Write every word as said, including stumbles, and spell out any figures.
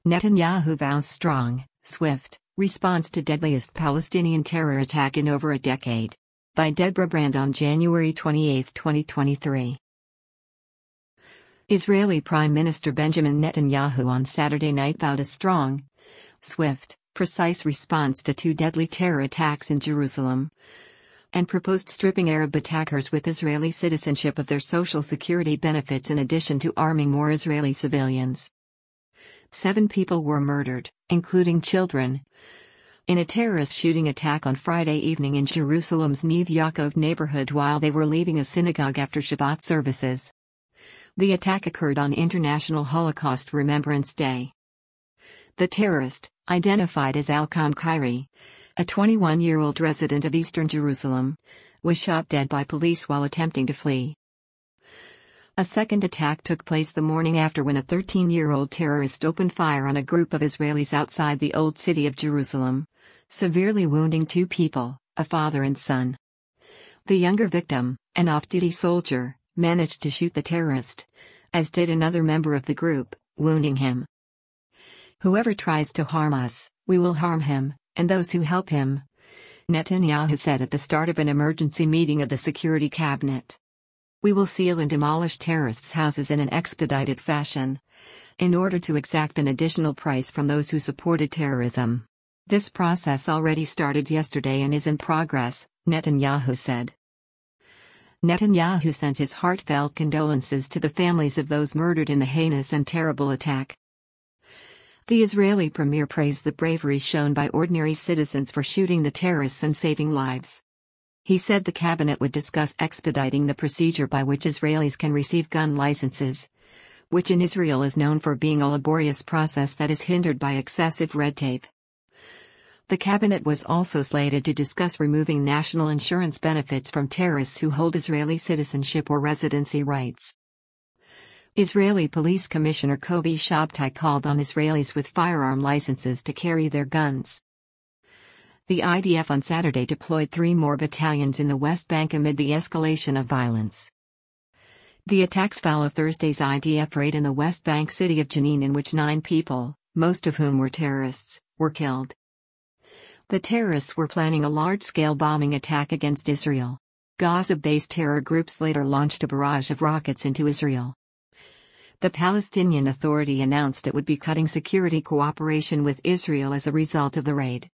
Netanyahu vows strong, swift response to deadliest Palestinian terror attack in over a decade. By Deborah Brand on January twenty-eighth, twenty twenty-three. Israeli Prime Minister Benjamin Netanyahu on Saturday night vowed a strong, swift, precise response to two deadly terror attacks in Jerusalem, and proposed stripping Arab attackers with Israeli citizenship of their social security benefits in addition to arming more Israeli civilians. Seven people were murdered, including children, in a terrorist shooting attack on Friday evening in Jerusalem's Neve Yaakov neighborhood while they were leaving a synagogue after Shabbat services. The attack occurred on International Holocaust Remembrance Day. The terrorist, identified as Alcom Khairi, a twenty-one-year-old resident of eastern Jerusalem, was shot dead by police while attempting to flee. A second attack took place the morning after when a thirteen-year-old terrorist opened fire on a group of Israelis outside the Old City of Jerusalem, severely wounding two people, a father and son. The younger victim, an off-duty soldier, managed to shoot the terrorist, as did another member of the group, wounding him. "Whoever tries to harm us, we will harm him, and those who help him," Netanyahu said at the start of an emergency meeting of the Security Cabinet. "We will seal and demolish terrorists' houses in an expedited fashion, in order to exact an additional price from those who supported terrorism. This process already started yesterday and is in progress," Netanyahu said. Netanyahu sent his heartfelt condolences to the families of those murdered in the heinous and terrible attack. The Israeli premier praised the bravery shown by ordinary citizens for shooting the terrorists and saving lives. He said the cabinet would discuss expediting the procedure by which Israelis can receive gun licenses, which in Israel is known for being a laborious process that is hindered by excessive red tape. The cabinet was also slated to discuss removing national insurance benefits from terrorists who hold Israeli citizenship or residency rights. Israeli Police Commissioner Kobi Shabtai called on Israelis with firearm licenses to carry their guns. The I D F on Saturday deployed three more battalions in the West Bank amid the escalation of violence. The attacks follow Thursday's I D F raid in the West Bank city of Jenin in which nine people, most of whom were terrorists, were killed. The terrorists were planning a large-scale bombing attack against Israel. Gaza-based terror groups later launched a barrage of rockets into Israel. The Palestinian Authority announced it would be cutting security cooperation with Israel as a result of the raid.